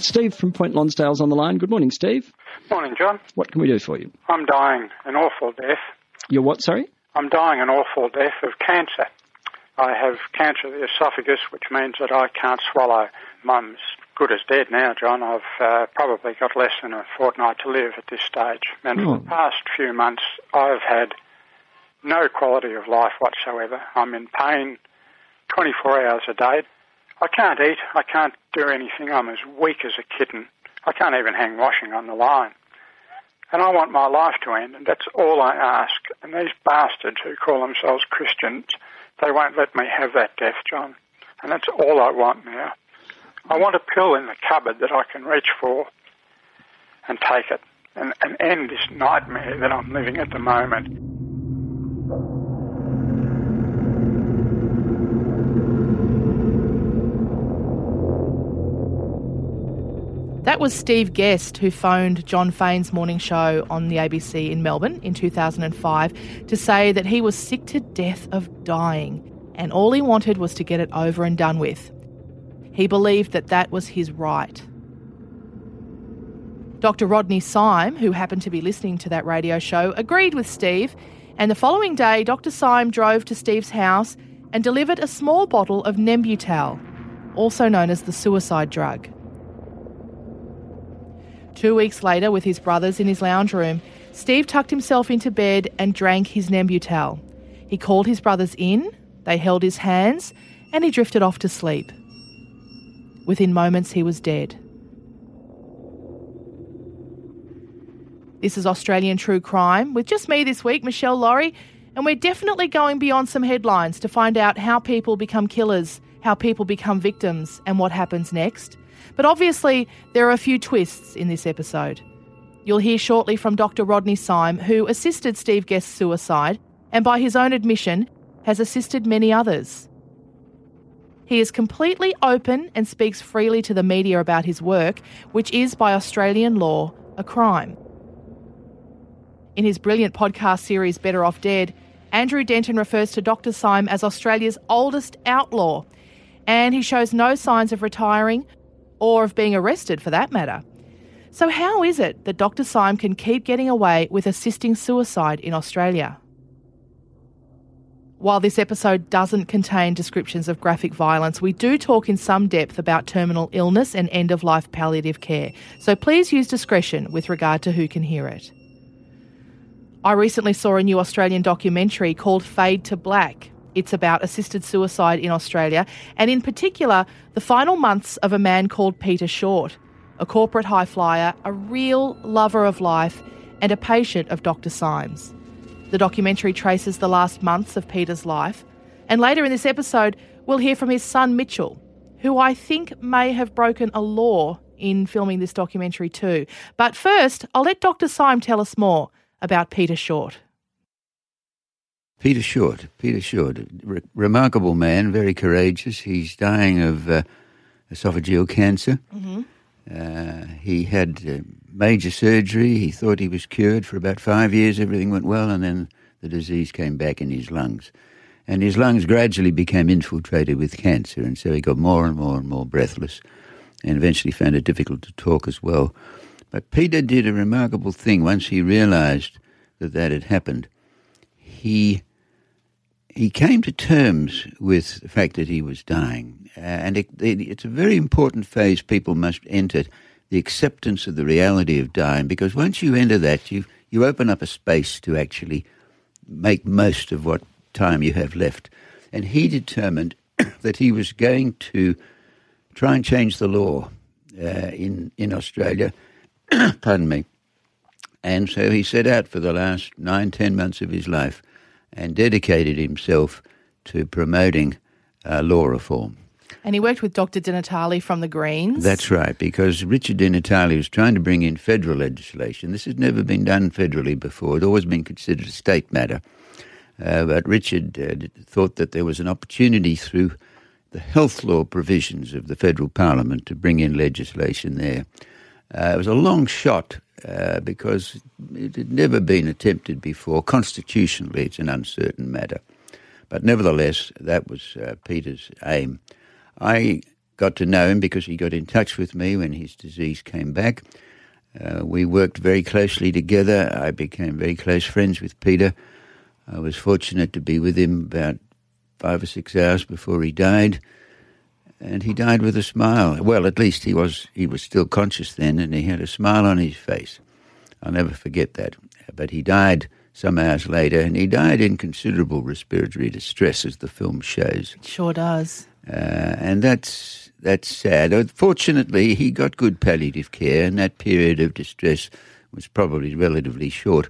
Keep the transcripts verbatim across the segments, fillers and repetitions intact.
Steve from Point Lonsdale's on the line. Good morning, Steve. Morning, John. What can we do for you? I'm dying an awful death. You're what, sorry? I'm dying an awful death of cancer. I have cancer of the esophagus, which means that I can't swallow. Mum's good as dead now, John. I've uh, probably got less than a fortnight to live at this stage. And Oh. for the past few months, I've had no quality of life whatsoever. I'm in pain twenty-four hours a day. I can't eat. I can't do anything. I'm as weak as a kitten. I can't even hang washing on the line. And I want my life to end, and that's all I ask. And these bastards who call themselves Christians, they won't let me have that death, John. And that's all I want now. I want a pill in the cupboard that I can reach for and take it and, and end this nightmare that I'm living at the moment. That was Steve Guest, who phoned John Fane's morning show on the A B C in Melbourne in two thousand five to say that he was sick to death of dying and all he wanted was to get it over and done with. He believed that that was his right. Doctor Rodney Syme, who happened to be listening to that radio show, agreed with Steve, and the following day Doctor Syme drove to Steve's house and delivered a small bottle of Nembutal, also known as the suicide drug. Two weeks later, with his brothers in his lounge room, Steve tucked himself into bed and drank his Nembutal. He called his brothers in, they held his hands, and he drifted off to sleep. Within moments, he was dead. This is Australian True Crime, with just me this week, Michelle Laurie, and we're definitely going beyond some headlines to find out how people become killers, how people become victims, and what happens next. But obviously, there are a few twists in this episode. You'll hear shortly from Doctor Rodney Syme, who assisted Steve Guest's suicide, and by his own admission, has assisted many others. He is completely open and speaks freely to the media about his work, which is, by Australian law, a crime. In his brilliant podcast series Better Off Dead, Andrew Denton refers to Doctor Syme as Australia's oldest outlaw, and he shows no signs of retiring or of being arrested for that matter. So how is it that Doctor Syme can keep getting away with assisting suicide in Australia? While this episode doesn't contain descriptions of graphic violence, we do talk in some depth about terminal illness and end-of-life palliative care, so please use discretion with regard to who can hear it. I recently saw a new Australian documentary called Fade to Black. It's about assisted suicide in Australia, and in particular, the final months of a man called Peter Short, a corporate high flyer, a real lover of life, and a patient of Doctor Syme's. The documentary traces the last months of Peter's life, and later in this episode, we'll hear from his son Mitchell, who I think may have broken a law in filming this documentary too. But first, I'll let Doctor Syme tell us more about Peter Short. Peter Short, Peter Short, re- remarkable man, very courageous. He's dying of uh, esophageal cancer. Mm-hmm. Uh, he had uh, major surgery. He thought he was cured for about five years. Everything went well, and then the disease came back in his lungs. And his lungs gradually became infiltrated with cancer, and so he got more and more and more breathless and eventually found it difficult to talk as well. But Peter did a remarkable thing once he realised that that had happened. He... He came to terms with the fact that he was dying, uh, and it, it, it's a very important phase people must enter, the acceptance of the reality of dying, because once you enter that, you, you open up a space to actually make most of what time you have left. And he determined that he was going to try and change the law uh, in, in Australia, pardon me, and so he set out for the last nine, ten months of his life and dedicated himself to promoting uh, law reform. And he worked with Doctor Di Natale from the Greens. That's right, because Richard Di Natale was trying to bring in federal legislation. This has never been done federally before. It's always been considered a state matter. Uh, but Richard uh, thought that there was an opportunity through the health law provisions of the federal parliament to bring in legislation there. Uh, it was a long shot uh, because it had never been attempted before. Constitutionally, it's an uncertain matter. But nevertheless, that was uh, Peter's aim. I got to know him because he got in touch with me when his disease came back. Uh, we worked very closely together. I became very close friends with Peter. I was fortunate to be with him about five or six hours before he died. And he died with a smile. Well, at least he was he was still conscious then, and he had a smile on his face. I'll never forget that. But he died some hours later, and he died in considerable respiratory distress, as the film shows. It sure does. Uh, and that's that's sad. Fortunately, he got good palliative care, and that period of distress was probably relatively short.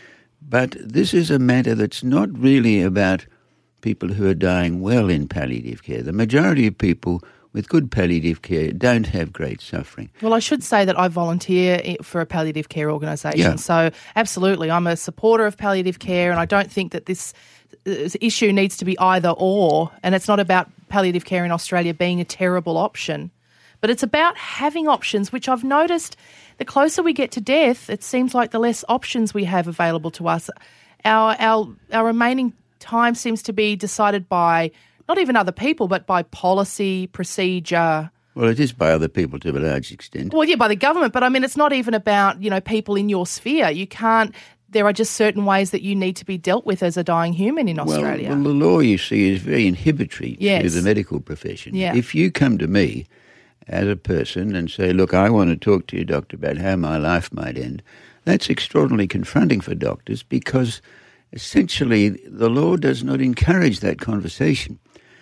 But this is a matter that's not really about people who are dying well in palliative care. The majority of people with good palliative care don't have great suffering. Well, I should say that I volunteer for a palliative care organisation. Yeah. So absolutely, I'm a supporter of palliative care, and I don't think that this issue needs to be either or, and it's not about palliative care in Australia being a terrible option, but it's about having options, which I've noticed the closer we get to death, it seems like the less options we have available to us. Our our our remaining time seems to be decided by not even other people, but by policy, procedure. Well, it is by other people to a large extent. Well, yeah, by the government, but I mean, it's not even about, you know, people in your sphere. You can't, there are just certain ways that you need to be dealt with as a dying human in Australia. Well, well the law, you see, is very inhibitory yes. to the medical profession. Yeah. If you come to me as a person and say, look, I want to talk to you, doctor, about how my life might end, that's extraordinarily confronting for doctors because essentially the law does not encourage that conversation.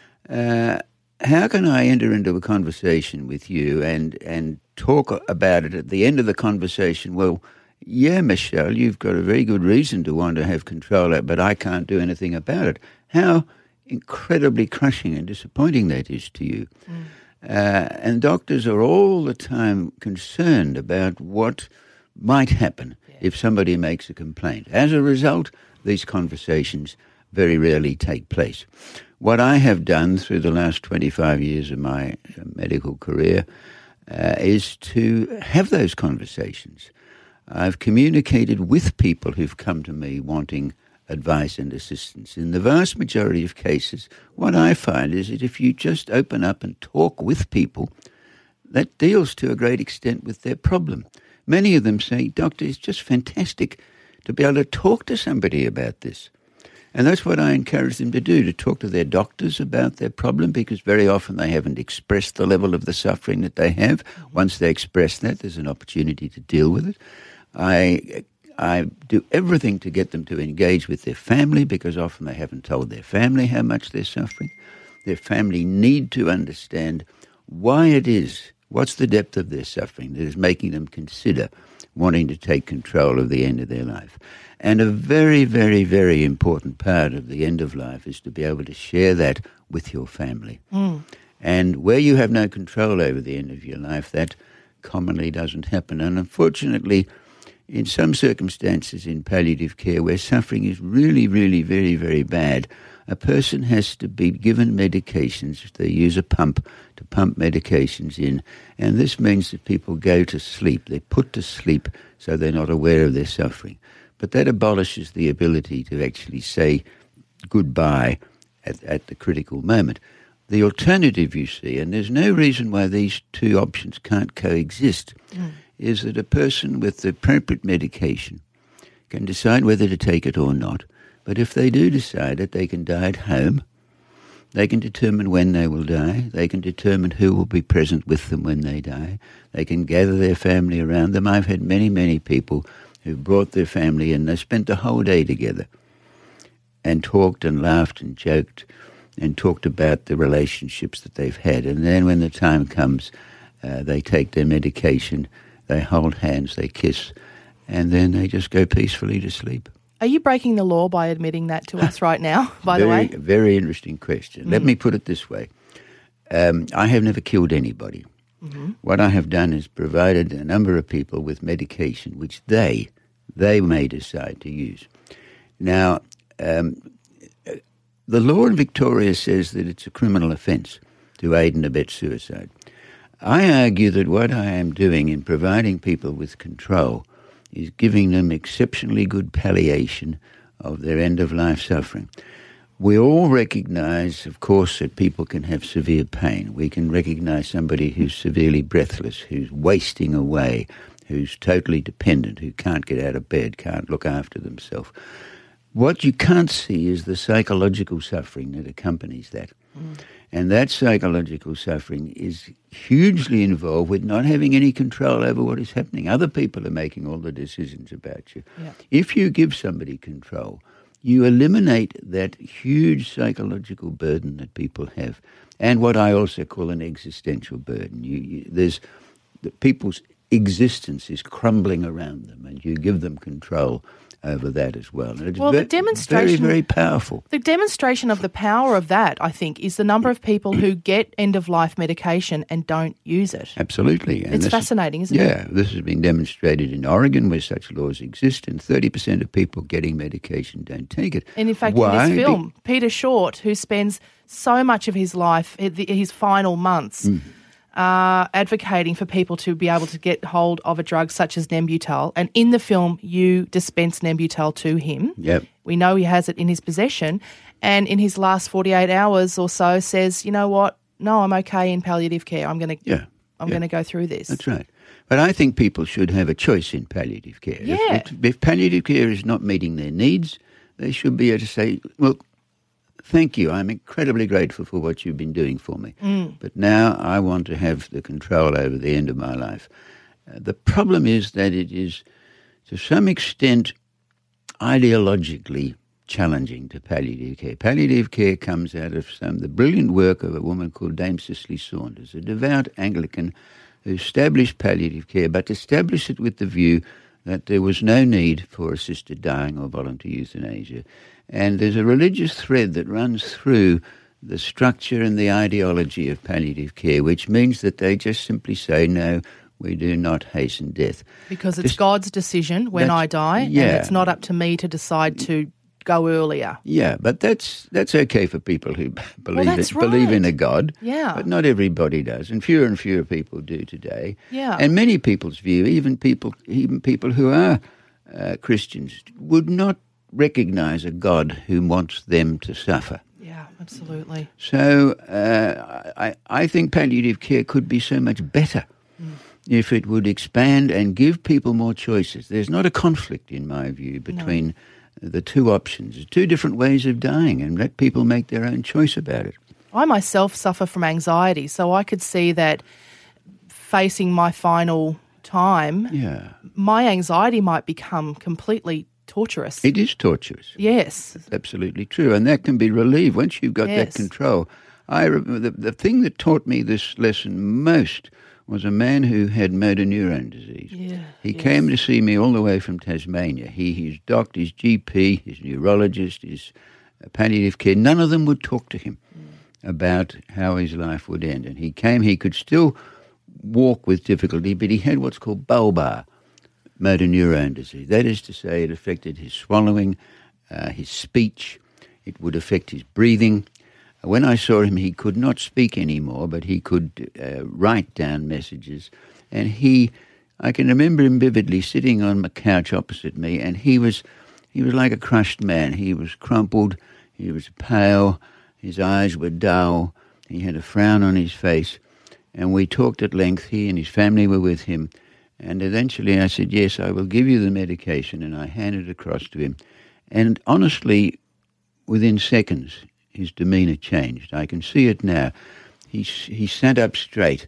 Uh, how can I enter into a conversation with you and, and talk about it at the end of the conversation? Well, yeah, Michelle, you've got a very good reason to want to have control of it, but I can't do anything about it. How incredibly crushing and disappointing that is to you. Mm. Uh, and doctors are all the time concerned about what might happen yeah. if somebody makes a complaint. As a result, these conversations very rarely take place. What I have done through the last twenty-five years of my medical career uh, is to have those conversations. I've communicated with people who've come to me wanting advice and assistance. In the vast majority of cases, what I find is that if you just open up and talk with people, that deals to a great extent with their problem. Many of them say, Doctor, it's just fantastic to be able to talk to somebody about this. And that's what I encourage them to do, to talk to their doctors about their problem, because very often they haven't expressed the level of the suffering that they have. Once they express that, there's an opportunity to deal with it. I I do everything to get them to engage with their family, because often they haven't told their family how much they're suffering. Their family need to understand why it is, what's the depth of their suffering that is making them consider wanting to take control of the end of their life. And a very, very, very important part of the end of life is to be able to share that with your family. Mm. And where you have no control over the end of your life, that commonly doesn't happen. And unfortunately, in some circumstances in palliative care where suffering is really, really very, very bad, a person has to be given medications. They use a pump to pump medications in, and this means that people go to sleep. They're put to sleep so they're not aware of their suffering. But that abolishes the ability to actually say goodbye at, at the critical moment. The alternative, you see, and there's no reason why these two options can't coexist, mm. is that a person with the appropriate medication can decide whether to take it or not. But if they do decide it, they can die at home. They can determine when they will die. They can determine who will be present with them when they die. They can gather their family around them. I've had many, many people who've brought their family and they spent the whole day together and talked and laughed and joked and talked about the relationships that they've had. And then when the time comes, uh, they take their medication, they hold hands, they kiss, and then they just go peacefully to sleep. Are you breaking the law by admitting that to us right now, by very, the way? Very interesting question. Mm. Let me put it this way. Um, I have never killed anybody. Mm-hmm. What I have done is provided a number of people with medication which they, they may decide to use. Now, um, the law in Victoria says that it's a criminal offence to aid and abet suicide. I argue that what I am doing in providing people with control is giving them exceptionally good palliation of their end-of-life suffering. We all recognise, of course, that people can have severe pain. We can recognise somebody who's severely breathless, who's wasting away, who's totally dependent, who can't get out of bed, can't look after themselves. What you can't see is the psychological suffering that accompanies that. Mm. And that psychological suffering is hugely involved with not having any control over what is happening. Other people are making all the decisions about you. Yeah. If you give somebody control, you eliminate that huge psychological burden that people have, and what I also call an existential burden. You, you, there's the people's existence is crumbling around them, and you give them control over that as well. And it's well, ve- the demonstration, very, very powerful. The demonstration of the power of that, I think, is the number of people who get end-of-life medication and don't use it. Absolutely. And it's fascinating, isn't yeah, it? Yeah, this has been demonstrated in Oregon where such laws exist, and thirty percent of people getting medication don't take it. And in fact, Why? in this film, Be- Peter Short, who spends so much of his life, his final months, mm. Uh, advocating for people to be able to get hold of a drug such as Nembutal. And in the film, you dispense Nembutal to him. Yep. We know he has it in his possession. And in his last forty-eight hours or so says, you know what, no, I'm okay in palliative care. I'm going to yeah. I'm yeah. going to go through this. That's right. But I think people should have a choice in palliative care. Yeah. If, if, if palliative care is not meeting their needs, they should be able to say, well, thank you. I'm incredibly grateful for what you've been doing for me. Mm. But now I want to have the control over the end of my life. Uh, the problem is that it is, to some extent, ideologically challenging to palliative care. Palliative care comes out of some the brilliant work of a woman called Dame Cicely Saunders, a devout Anglican who established palliative care, but established it with the view that there was no need for assisted dying or voluntary euthanasia. And there's a religious thread that runs through the structure and the ideology of palliative care, which means that they just simply say, no, we do not hasten death. Because it's Just, God's decision when I die, yeah. and it's not up to me to decide to go earlier. Yeah, but that's that's okay for people who believe well, it, right. believe in a God. Yeah. But not everybody does, and fewer and fewer people do today. Yeah. And many people's view, even people even people who are uh, Christians, would not recognise a God who wants them to suffer. Yeah, absolutely. So uh, I, I think palliative care could be so much better mm. if it would expand and give people more choices. There's not a conflict, in my view, between no. the two options, two different ways of dying, and let people make their own choice about it. I myself suffer from anxiety, so I could see that facing my final time, yeah. my anxiety might become completely torturous. It is torturous. Yes. That's absolutely true. And that can be relieved once you've got yes. that control. I the, the thing that taught me this lesson most was a man who had motor neurone disease. Yeah, he yes. came to see me all the way from Tasmania. He, his doctor, his G P, his neurologist, his palliative care, none of them would talk to him mm. about how his life would end. And he came, he could still walk with difficulty, but he had what's called bulbar motor neurone disease. That is to say, it affected his swallowing, uh, his speech. It would affect his breathing. When I saw him, he could not speak anymore, but he could uh, write down messages. And he, I can remember him vividly sitting on my couch opposite me, and he was, he was like a crushed man. He was crumpled. He was pale. His eyes were dull. He had a frown on his face. And we talked at length. He and his family were with him. And eventually I said, yes, I will give you the medication, and I handed it across to him. And honestly, within seconds, his demeanour changed. I can see it now. He, he sat up straight.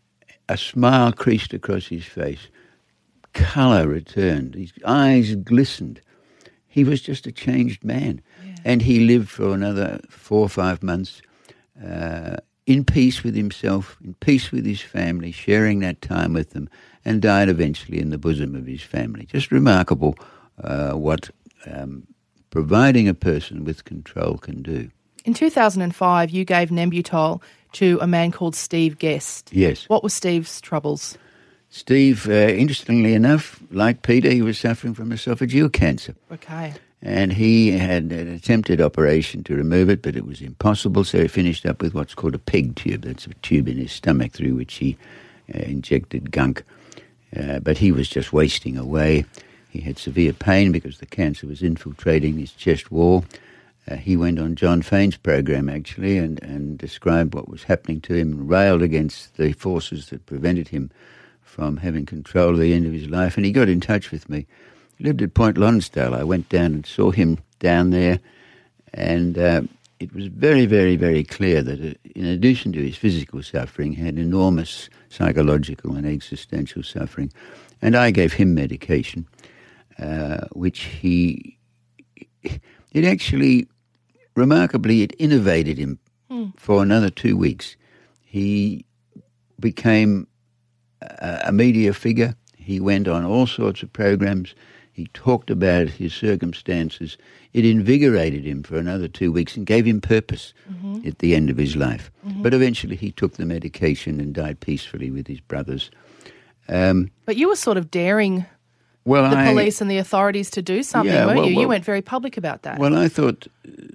A smile creased across his face. Colour returned. His eyes glistened. He was just a changed man. Yeah. And he lived for another four or five months uh, in peace with himself, in peace with his family, sharing that time with them, and died eventually in the bosom of his family. Just remarkable uh, what um, providing a person with control can do. In two thousand five, you gave Nembutal to a man called Steve Guest. Yes. What were Steve's troubles? Steve, uh, interestingly enough, like Peter, he was suffering from esophageal cancer. Okay. And he had an attempted operation to remove it, but it was impossible, so he finished up with what's called a PEG tube. That's a tube in his stomach through which he uh, injected gunk. Uh, but he was just wasting away. He had severe pain because the cancer was infiltrating his chest wall. Uh, he went on John Fane's program, actually, and, and described what was happening to him and railed against the forces that prevented him from having control of the end of his life. And he got in touch with me. He lived at Point Lonsdale. I went down and saw him down there, and uh, it was very, very, very clear that uh, in addition to his physical suffering, he had enormous psychological and existential suffering. And I gave him medication, uh, which he... It actually... Remarkably, it innovated him mm. for another two weeks. He became a, a media figure. He went on all sorts of programs. He talked about his circumstances. It invigorated him for another two weeks and gave him purpose mm-hmm. at the end of his life. Mm-hmm. But eventually he took the medication and died peacefully with his brothers. Um, but you were sort of daring well, the I, police and the authorities to do something, yeah, weren't well, you? well, you went very public about that. Well, I thought...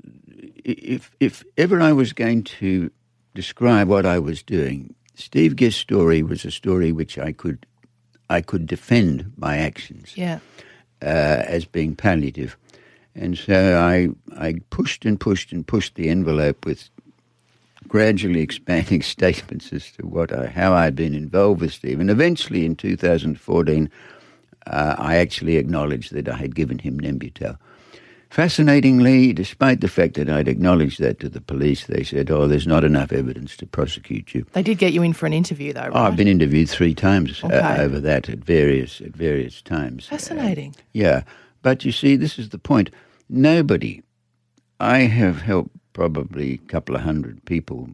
If if ever I was going to describe what I was doing, Steve Guest's story was a story which I could I could defend my actions yeah. uh, as being palliative. And so I I pushed and pushed and pushed the envelope with gradually expanding statements as to what I, how I'd been involved with Steve. And eventually in two thousand fourteen, uh, I actually acknowledged that I had given him Nembutal. Fascinatingly, despite the fact that I'd acknowledged that to the police, they said, oh, there's not enough evidence to prosecute you. They did get you in for an interview, though, right? Oh, I've been interviewed three times okay. uh, over that at various at various times. Fascinating. Uh, yeah. But you see, this is the point. Nobody, I have helped probably a couple of hundred people.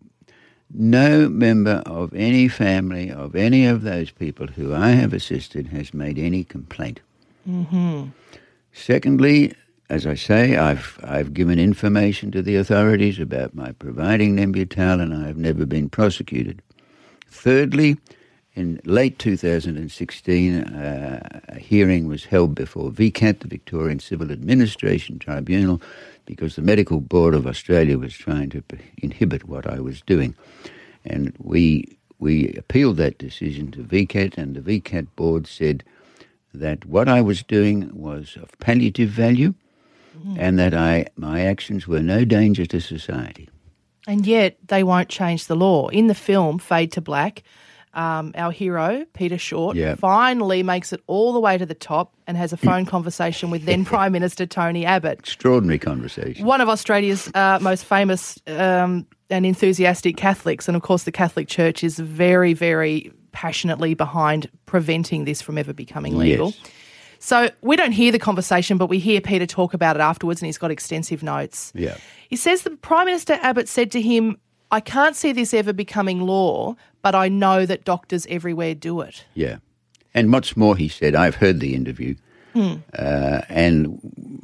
No member of any family of any of those people who I have assisted has made any complaint. Mm-hmm. Secondly, as I say, I've I've given information to the authorities about my providing Nembutal, and I have never been prosecuted. Thirdly, in late two thousand sixteen, uh, a hearing was held before V CAT, the Victorian Civil Administration Tribunal, because the Medical Board of Australia was trying to inhibit what I was doing. And we we appealed that decision to V CAT, and the V CAT board said that what I was doing was of palliative value, and that I my actions were no danger to society. And yet they won't change the law. In the film Fade to Black, um, our hero, Peter Short, yeah. finally makes it all the way to the top and has a phone conversation with then Prime Minister Tony Abbott. Extraordinary conversation. One of Australia's uh, most famous um, and enthusiastic Catholics. And, of course, the Catholic Church is very, very passionately behind preventing this from ever becoming legal. Yes. So we don't hear the conversation, but we hear Peter talk about it afterwards, and he's got extensive notes. Yeah. He says that Prime Minister Abbott said to him, I can't see this ever becoming law, but I know that doctors everywhere do it. Yeah. And what's more, he said, I've heard the interview, hmm. uh, and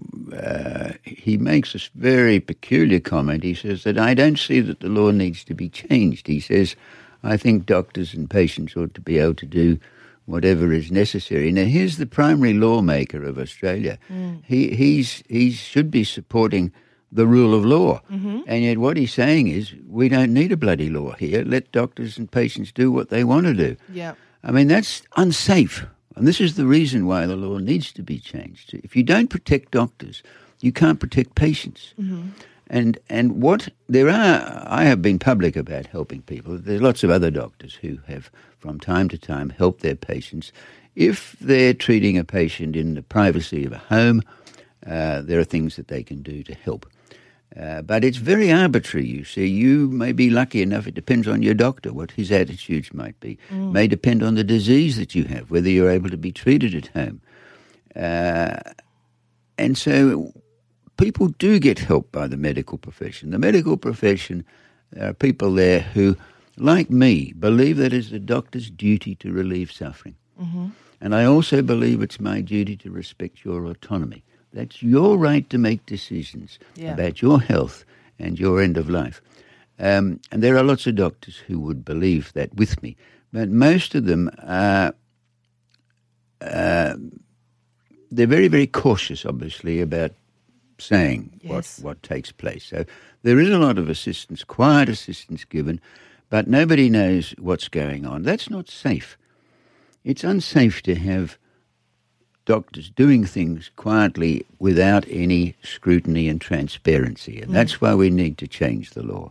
uh, he makes this very peculiar comment. He says that I don't see that the law needs to be changed. He says, I think doctors and patients ought to be able to do whatever is necessary. Now, here's the primary lawmaker of Australia. Mm. He he's he should be supporting the rule of law. Mm-hmm. And yet what he's saying is, we don't need a bloody law here. Let doctors and patients do what they want to do. Yeah. I mean, that's unsafe. And this is the reason why the law needs to be changed. If you don't protect doctors, you can't protect patients. Mm-hmm. And and what there are, I have been public about helping people. There's lots of other doctors who have, from time to time, helped their patients. If they're treating a patient in the privacy of a home, uh, there are things that they can do to help. Uh, but it's very arbitrary, you see. You may be lucky enough, it depends on your doctor, what his attitudes might be. Mm. May depend on the disease that you have, whether you're able to be treated at home. Uh, and so people do get help by the medical profession. The medical profession, there are people there who, like me, believe that it's the doctor's duty to relieve suffering. Mm-hmm. And I also believe it's my duty to respect your autonomy. That's your right to make decisions yeah. about your health and your end of life. Um, and there are lots of doctors who would believe that with me. But most of them are, uh, they're very, very cautious, obviously, about saying yes. what, what takes place. So there is a lot of assistance, quiet assistance given, but nobody knows what's going on. That's not safe. It's unsafe to have doctors doing things quietly without any scrutiny and transparency. And mm. that's why we need to change the law.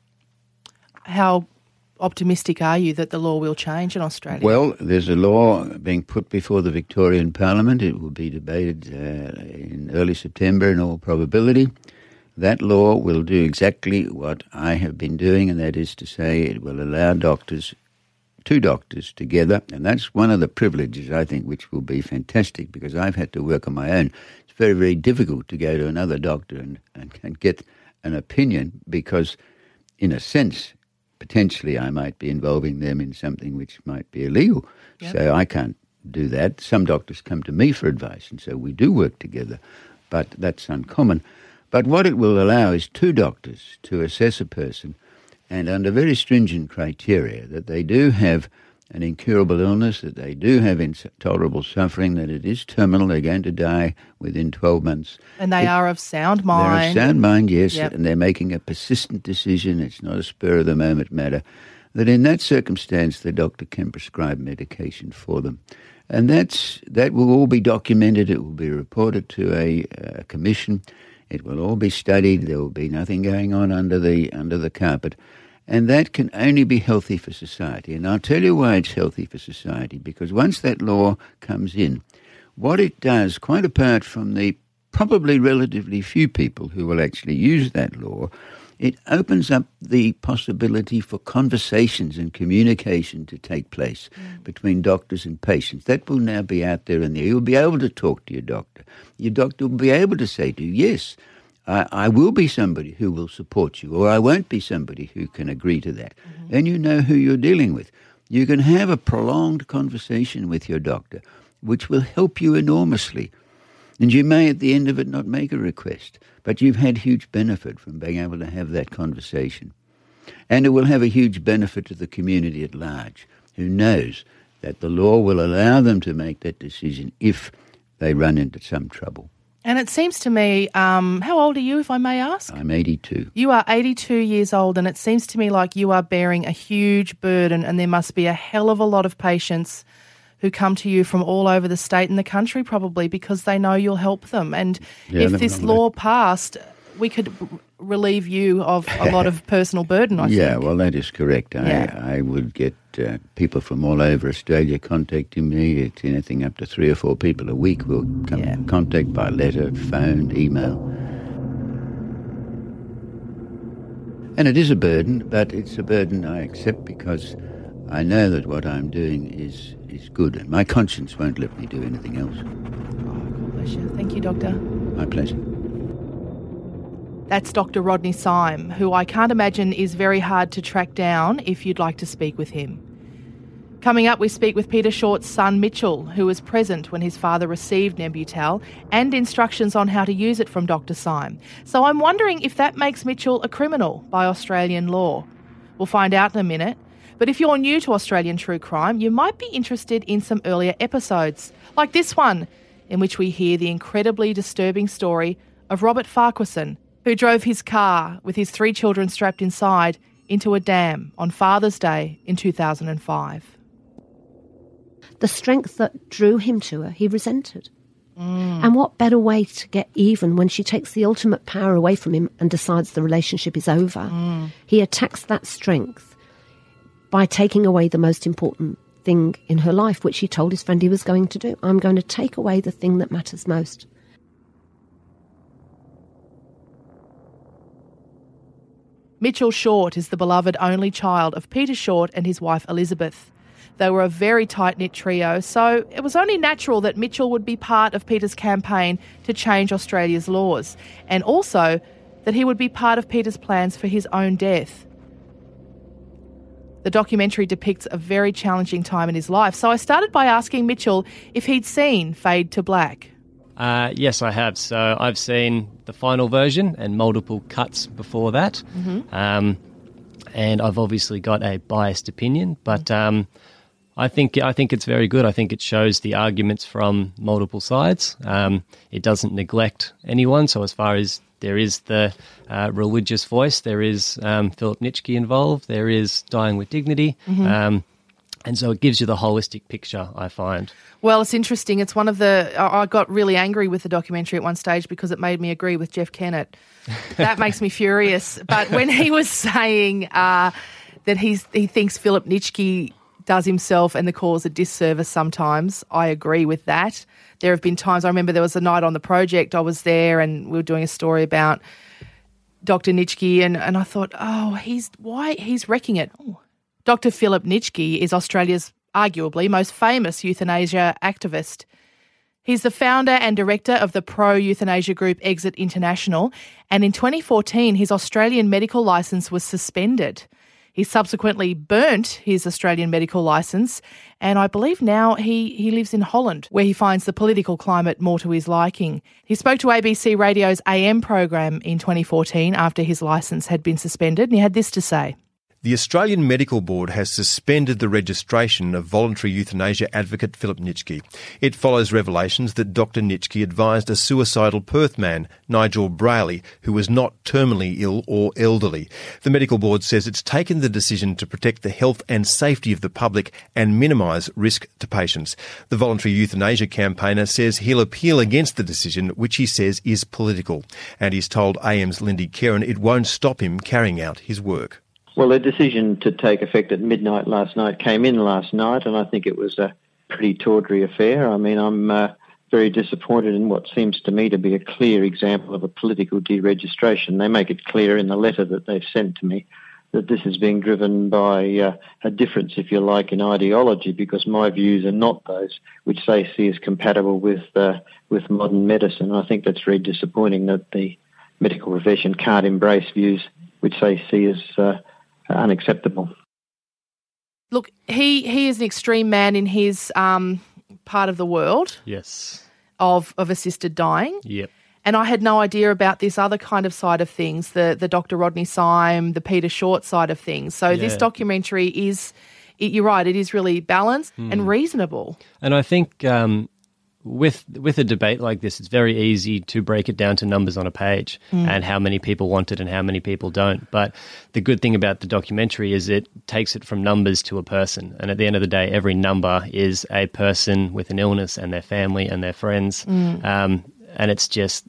How optimistic are you that the law will change in Australia? Well, there's a law being put before the Victorian Parliament. It will be debated uh, in early September in all probability. That law will do exactly what I have been doing, and that is to say it will allow doctors, two doctors together, and that's one of the privileges, I think, which will be fantastic, because I've had to work on my own. It's very, very difficult to go to another doctor and, and, and get an opinion because, in a sense, potentially I might be involving them in something which might be illegal. Yep. So I can't do that. Some doctors come to me for advice, and so we do work together, but that's uncommon. But what it will allow is two doctors to assess a person, and under very stringent criteria, that they do have an incurable illness, that they do have intolerable suffering, that it is terminal, they're going to die within twelve months. And they it, are of sound mind. They're of sound mind, yes, yep. and they're making a persistent decision. It's not a spur-of-the-moment matter. That in that circumstance, the doctor can prescribe medication for them. And that's that will all be documented. It will be reported to a, a commission. It will all be studied. There will be nothing going on under the under the carpet. And that can only be healthy for society. And I'll tell you why it's healthy for society, because once that law comes in, what it does, quite apart from the probably relatively few people who will actually use that law, it opens up the possibility for conversations and communication to take place mm. between doctors and patients. That will now be out there, and you'll be able to talk to your doctor. Your doctor will be able to say to you, yes, I, I will be somebody who will support you, or I won't be somebody who can agree to that. Mm-hmm. Then you know who you're dealing with. You can have a prolonged conversation with your doctor, which will help you enormously. And you may at the end of it not make a request, but you've had huge benefit from being able to have that conversation. And it will have a huge benefit to the community at large, who knows that the law will allow them to make that decision if they run into some trouble. And it seems to me, um, how old are you, if I may ask? I'm eighty-two. You are eighty-two years old, and it seems to me like you are bearing a huge burden, and there must be a hell of a lot of patients who come to you from all over the state and the country probably because they know you'll help them. And yeah, if this law passed, we could relieve you of a lot of personal burden, I yeah, think. Well, that is correct. I, yeah. I would get uh, people from all over Australia contacting me. It's anything up to three or four people a week will come yeah. contact by letter, phone, email. And it is a burden, but it's a burden I accept because I know that what I'm doing is, is good, and my conscience won't let me do anything else. Oh, God bless you. Thank you, Doctor. My pleasure. That's Doctor Rodney Syme, who I can't imagine is very hard to track down if you'd like to speak with him. Coming up, we speak with Peter Short's son Mitchell, who was present when his father received Nembutal, and instructions on how to use it from Doctor Syme. So I'm wondering if that makes Mitchell a criminal by Australian law. We'll find out in a minute. But if you're new to Australian true crime, you might be interested in some earlier episodes, like this one, in which we hear the incredibly disturbing story of Robert Farquharson, who drove his car with his three children strapped inside into a dam on Father's Day in two thousand five. The strength that drew him to her, he resented. Mm. And what better way to get even when she takes the ultimate power away from him and decides the relationship is over? Mm. He attacks that strength by taking away the most important thing in her life, which he told his friend he was going to do. I'm going to take away the thing that matters most. Mitchell Short is the beloved only child of Peter Short and his wife Elizabeth. They were a very tight-knit trio, so it was only natural that Mitchell would be part of Peter's campaign to change Australia's laws, and also that he would be part of Peter's plans for his own death. The documentary depicts a very challenging time in his life, so I started by asking Mitchell if he'd seen Fade to Black. Uh, yes, I have. So I've seen the final version and multiple cuts before that. Mm-hmm. Um, and I've obviously got a biased opinion, but um, I think I think it's very good. I think it shows the arguments from multiple sides. Um, it doesn't neglect anyone. So as far as there is the uh, religious voice, there is um, Philip Nitschke involved, there is Dying with Dignity, mm-hmm. um, And so it gives you the holistic picture, I find. Well, it's interesting. It's one of the... I got really angry with the documentary at one stage because it made me agree with Jeff Kennett. That makes me furious. But when he was saying uh, that he's, he thinks Philip Nitschke does himself and the cause a disservice sometimes, I agree with that. There have been times... I remember there was a night on the project, I was there and we were doing a story about Doctor Nitschke and, and I thought, oh, he's... Why? He's wrecking it. Oh. Doctor Philip Nitschke is Australia's arguably most famous euthanasia activist. He's the founder and director of the pro-euthanasia group Exit International, and in twenty fourteen his Australian medical licence was suspended. He subsequently burnt his Australian medical licence, and I believe now he, he lives in Holland, where he finds the political climate more to his liking. He spoke to A B C Radio's A M program in twenty fourteen after his licence had been suspended, and he had this to say. The Australian Medical Board has suspended the registration of voluntary euthanasia advocate Philip Nitschke. It follows revelations that Doctor Nitschke advised a suicidal Perth man, Nigel Brayley, who was not terminally ill or elderly. The Medical Board says it's taken the decision to protect the health and safety of the public and minimise risk to patients. The voluntary euthanasia campaigner says he'll appeal against the decision, which he says is political. And he's told A M's Lindy Kerrin it won't stop him carrying out his work. Well, the decision to take effect at midnight last night came in last night, and I think it was a pretty tawdry affair. I mean, I'm uh, very disappointed in what seems to me to be a clear example of a political deregistration. They make it clear in the letter that they've sent to me that this is being driven by uh, a difference, if you like, in ideology, because my views are not those which they see as compatible with uh, with modern medicine. I think that's very disappointing that the medical profession can't embrace views which they see as uh, unacceptable. Look, he, he is an extreme man in his um, part of the world. Yes. Of of assisted dying. Yep. And I had no idea about this other kind of side of things, the the Doctor Rodney Syme, the Peter Short side of things. So yeah. This documentary is, it, you're right, it is really balanced mm. and reasonable. And I think um, with with a debate like this, it's very easy to break it down to numbers on a page mm. and how many people want it and how many people don't. But the good thing about the documentary is it takes it from numbers to a person. And at the end of the day, every number is a person with an illness and their family and their friends. Mm. Um, and it's just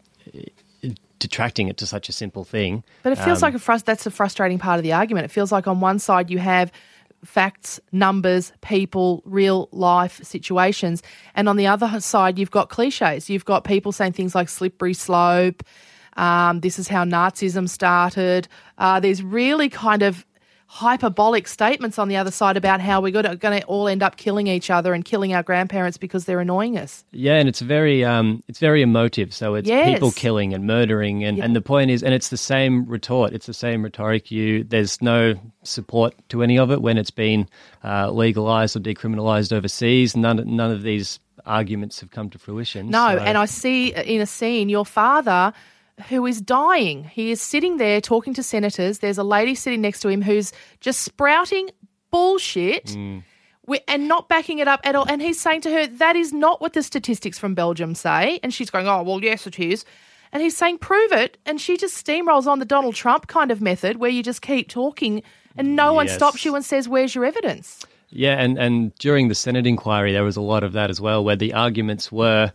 detracting it to such a simple thing. But it feels um, like a frust- that's a frustrating part of the argument. It feels like on one side you have facts, numbers, people, real life situations. And on the other side, you've got cliches. You've got people saying things like slippery slope, um, this is how Nazism started. Uh, there's really kind of hyperbolic statements on the other side about how we're going to all end up killing each other and killing our grandparents because they're annoying us. Yeah, and it's very um, it's very emotive. So it's yes. people killing and murdering. And, yeah. and the point is, and it's the same retort. It's the same rhetoric. You There's no support to any of it when it's been uh, legalised or decriminalised overseas. None, none of these arguments have come to fruition. No, so. And I see in a scene your father who is dying. He is sitting there talking to senators. There's a lady sitting next to him who's just sprouting bullshit mm. and not backing it up at all. And he's saying to her, that is not what the statistics from Belgium say. And she's going, oh, well, yes, it is. And he's saying, prove it. And she just steamrolls on the Donald Trump kind of method where you just keep talking and no one yes. stops you and says, where's your evidence? Yeah, and, and during the Senate inquiry, there was a lot of that as well, where the arguments were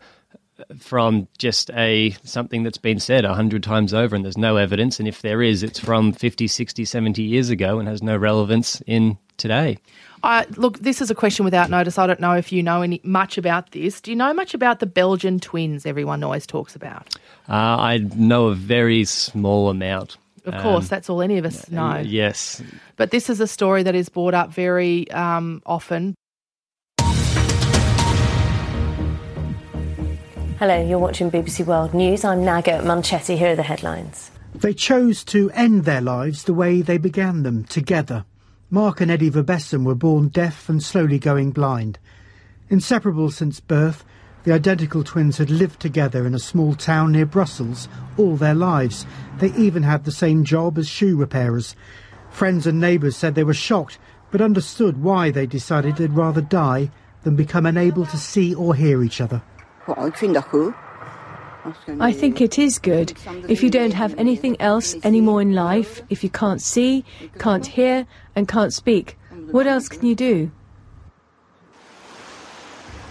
from just a something that's been said a hundred times over and there's no evidence, and if there is, it's from fifty, sixty, seventy years ago and has no relevance in today. Uh, look, this is a question without notice. I don't know if you know any much about this. Do you know much about the Belgian twins everyone always talks about? Uh, I know a very small amount. Of course, um, that's all any of us know. Yes. But this is a story that is brought up very um, often. Hello, you're watching B B C World News. I'm Naga Manchetti. Here are the headlines. They chose to end their lives the way they began them, together. Mark and Eddie Verbessem were born deaf and slowly going blind. Inseparable since birth, the identical twins had lived together in a small town near Brussels all their lives. They even had the same job as shoe repairers. Friends and neighbours said they were shocked, but understood why they decided they'd rather die than become unable to see or hear each other. I think it is good. If you don't have anything else anymore in life, if you can't see, can't hear and can't speak, what else can you do?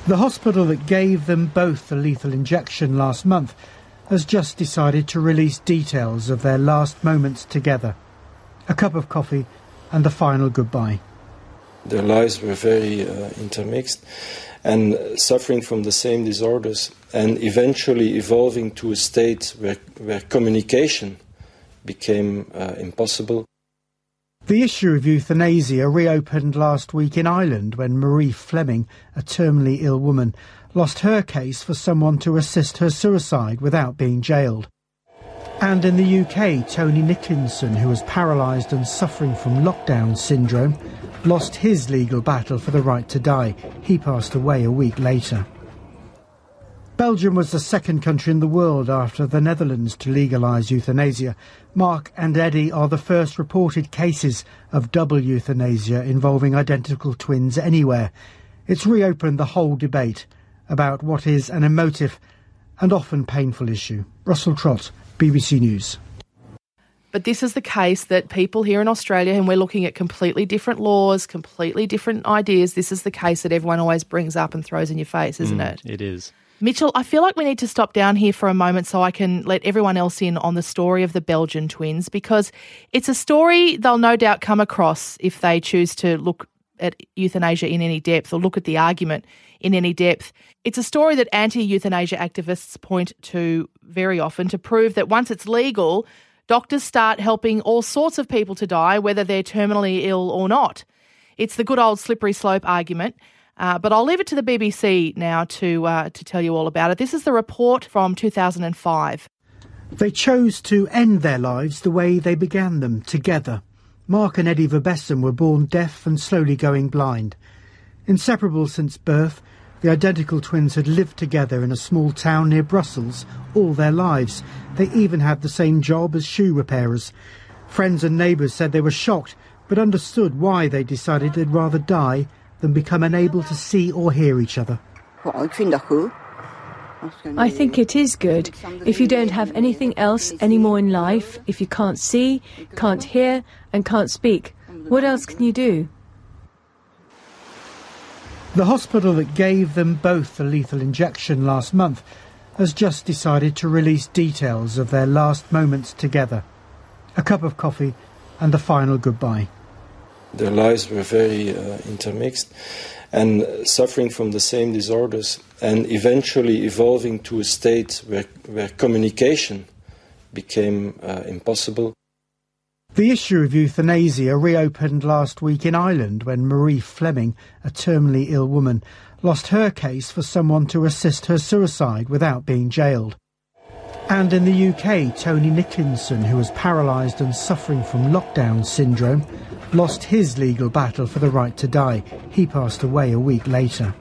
The hospital that gave them both the lethal injection last month has just decided to release details of their last moments together. A cup of coffee and the final goodbye. Their lives were very uh, intermixed and suffering from the same disorders, and eventually evolving to a state where, where communication became uh, impossible. The issue of euthanasia reopened last week in Ireland when Marie Fleming, a terminally ill woman, lost her case for someone to assist her suicide without being jailed. And in the U K, Tony Nicholson, who was paralysed and suffering from lockdown syndrome, lost his legal battle for the right to die. He passed away a week later. Belgium was the second country in the world after the Netherlands to legalise euthanasia. Mark and Eddie are the first reported cases of double euthanasia involving identical twins anywhere. It's reopened the whole debate about what is an emotive and often painful issue. Russell Trott, B B C News. But this is the case that people here in Australia, and we're looking at completely different laws, completely different ideas, this is the case that everyone always brings up and throws in your face, isn't Mm, it? It is. Mitchell, I feel like we need to stop down here for a moment so I can let everyone else in on the story of the Belgian twins, because it's a story they'll no doubt come across if they choose to look at euthanasia in any depth or look at the argument in any depth. It's a story that anti-euthanasia activists point to very often to prove that once it's legal, doctors start helping all sorts of people to die, whether they're terminally ill or not. It's the good old slippery slope argument. Uh, but I'll leave it to the B B C now to uh, to tell you all about it. This is the report from two thousand five. They chose to end their lives the way they began them, together. Mark and Eddie Verbessen were born deaf and slowly going blind. Inseparable since birth, the identical twins had lived together in a small town near Brussels all their lives. They even had the same job as shoe repairers. Friends and neighbours said they were shocked, but understood why they decided they'd rather die than become unable to see or hear each other. I think it is good. If you don't have anything else anymore in life, if you can't see, can't hear and can't speak, what else can you do? The hospital that gave them both the lethal injection last month has just decided to release details of their last moments together. A cup of coffee and the final goodbye. Their lives were very uh, intermixed and suffering from the same disorders, and eventually evolving to a state where, where communication became uh, impossible. The issue of euthanasia reopened last week in Ireland when Marie Fleming, a terminally ill woman, lost her case for someone to assist her suicide without being jailed. And in the U K, Tony Nicholson, who was paralysed and suffering from lockdown syndrome, lost his legal battle for the right to die. He passed away a week later.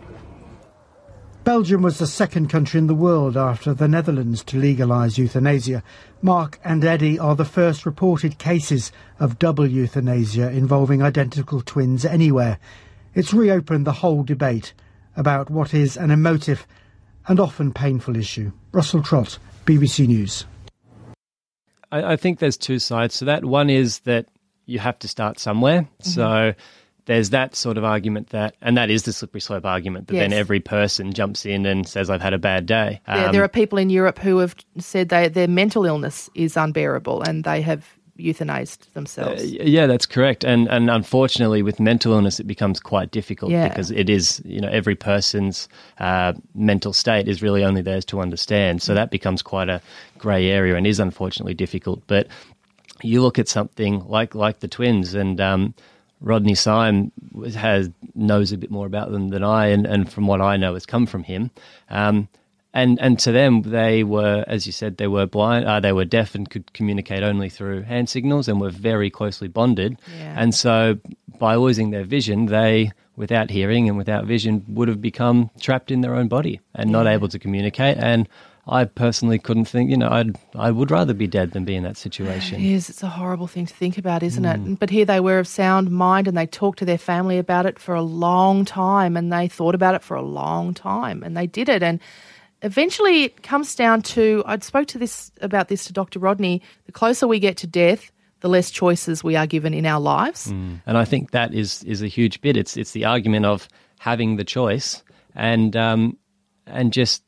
Belgium was the second country in the world after the Netherlands to legalise euthanasia. Mark and Eddie are the first reported cases of double euthanasia involving identical twins anywhere. It's reopened the whole debate about what is an emotive and often painful issue. Russell Trott, B B C News. I, I think there's two sides to that. One is that you have to start somewhere. Mm-hmm. So there's that sort of argument that, and that is the slippery slope argument, that yes. then every person jumps in and says, I've had a bad day. Yeah, um, there are people in Europe who have said they, their mental illness is unbearable and they have euthanized themselves. Uh, yeah, that's correct. And and unfortunately with mental illness, it becomes quite difficult yeah. because it is, you know, every person's uh, mental state is really only theirs to understand. So that becomes quite a grey area and is unfortunately difficult. But you look at something like like the twins, and um, Rodney Syme has knows a bit more about them than I, and, and from what I know, has come from him. Um, and and to them, they were, as you said, they were blind, uh, they were deaf and could communicate only through hand signals, and were very closely bonded. Yeah. And so, by losing their vision, they, without hearing and without vision, would have become trapped in their own body and yeah. not able to communicate. And I personally couldn't think, you know, I'd, I would rather be dead than be in that situation. It is. It's a horrible thing to think about, isn't mm. it? But here they were of sound mind, and they talked to their family about it for a long time, and they thought about it for a long time, and they did it. And eventually it comes down to, I spoke to this about this to Doctor Rodney, the closer we get to death, the less choices we are given in our lives. Mm. And I think that is, is a huge bit. It's, it's the argument of having the choice and um, and just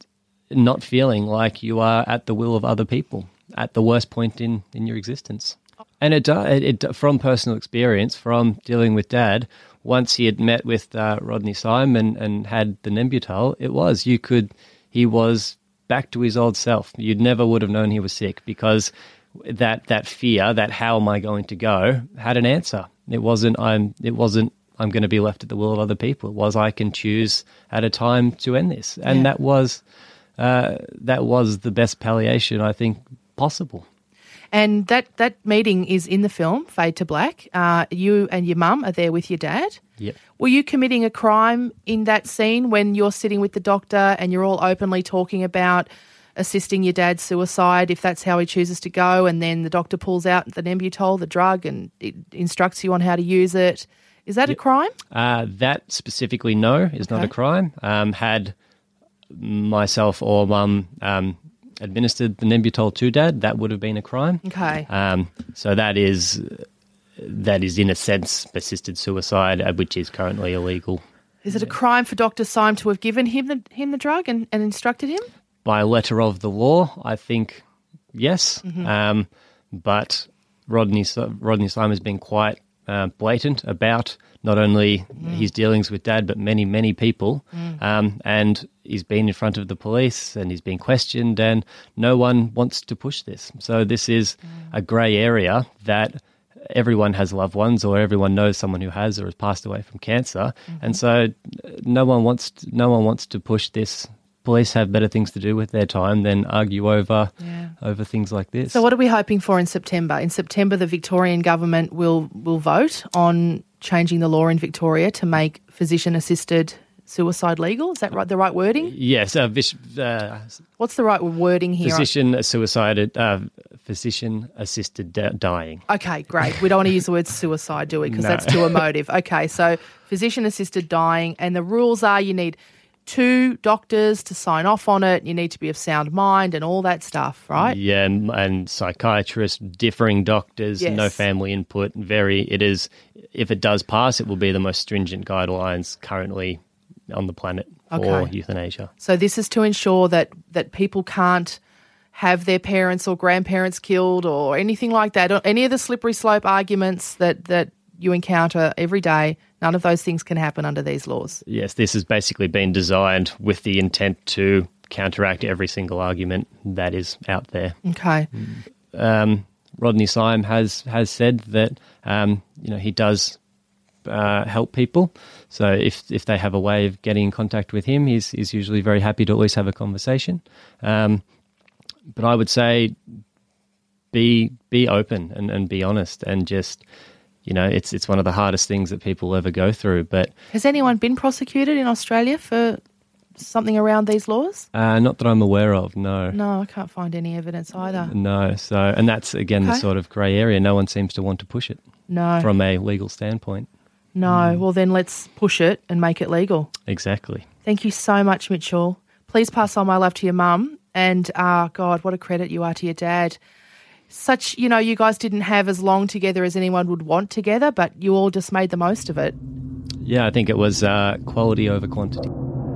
not feeling like you are at the will of other people at the worst point in, in your existence. And it, it, it from personal experience, from dealing with Dad, once he had met with uh, Rodney Syme and had the Nembutal, it was, you could, he was back to his old self. You never would have known he was sick because that that fear, that how am I going to go, had an answer. It wasn't, I'm, it wasn't, I'm going to be left at the will of other people. It was, I can choose at a time to end this. And yeah. that was, uh, that was the best palliation, I think, possible. And that, that meeting is in the film, Fade to Black. Uh, you and your mum are there with your dad. Yep. Were you committing a crime in that scene when you're sitting with the doctor and you're all openly talking about assisting your dad's suicide, if that's how he chooses to go, and then the doctor pulls out the Nembutal, the drug, and it instructs you on how to use it? Is that yep. a crime? Uh, that specifically, no, is okay. not a crime. Um, had myself or mum um, administered the Nembutal to Dad, that would have been a crime. Okay. Um, so that is that is in a sense assisted suicide, uh, which is currently illegal. Is it a crime for Doctor Syme to have given him the him the drug and, and instructed him? By letter of the law, I think yes. Mm-hmm. Um, but Rodney Rodney Syme has been quite uh, blatant about not only mm. his dealings with Dad, but many, many people. Mm. Um, and he's been in front of the police and he's been questioned, and no one wants to push this. So this is mm. a grey area that everyone has loved ones, or everyone knows someone who has or has passed away from cancer. Mm-hmm. And so no one wants to, no one wants to push this. Police have better things to do with their time than argue over yeah. over things like this. So what are we hoping for in September? In September, the Victorian government will will vote on changing the law in Victoria to make physician-assisted suicide legal. Is that right? The right wording? Yes. Uh, vis- uh, What's the right wording here? Physician suicide, uh, physician-assisted d- dying. Okay, great. We don't want to use the word suicide, do we? Because no. that's too emotive. Okay, so physician-assisted dying, and the rules are you need two doctors to sign off on it. You need to be of sound mind and all that stuff, right? Yeah, and, and psychiatrists, differing doctors, yes. no family input. Very, it is, if it does pass, it will be the most stringent guidelines currently on the planet for okay. euthanasia. So this is to ensure that, that people can't have their parents or grandparents killed or anything like that, or any of the slippery slope arguments that, that you encounter every day. None of those things can happen under these laws. Yes, this has basically been designed with the intent to counteract every single argument that is out there. Okay. Um, Rodney Syme has has said that um, you know he does uh, help people. So if if they have a way of getting in contact with him, he's he's usually very happy to at least have a conversation. Um, but I would say be be open and, and be honest, and just. You know, it's it's one of the hardest things that people ever go through. But has anyone been prosecuted in Australia for something around these laws? Uh, not that I'm aware of, no. No, I can't find any evidence either. No, so and that's again okay. the sort of grey area. No one seems to want to push it. No, from a legal standpoint. No, mm. Well then let's push it and make it legal. Exactly. Thank you so much, Mitchell. Please pass on my love to your mum, and uh, God, what a credit you are to your dad. Such, you know, you guys didn't have as long together as anyone would want together, but you all just made the most of it. Yeah, I think it was uh, quality over quantity.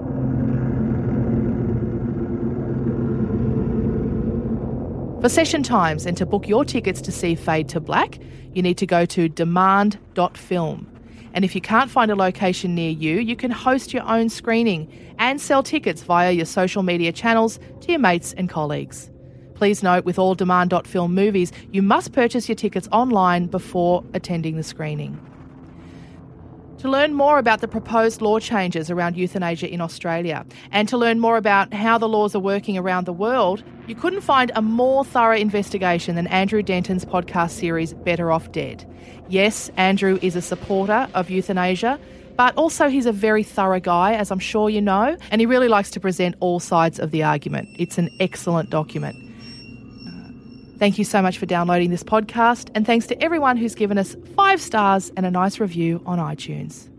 For session times and to book your tickets to see Fade to Black, you need to go to demand dot film. And if you can't find a location near you, you can host your own screening and sell tickets via your social media channels to your mates and colleagues. Please note, with all demand dot film movies, you must purchase your tickets online before attending the screening. To learn more about the proposed law changes around euthanasia in Australia, and to learn more about how the laws are working around the world, you couldn't find a more thorough investigation than Andrew Denton's podcast series, Better Off Dead. Yes, Andrew is a supporter of euthanasia, but also he's a very thorough guy, as I'm sure you know, and he really likes to present all sides of the argument. It's an excellent document. Thank you so much for downloading this podcast, and thanks to everyone who's given us five stars and a nice review on iTunes.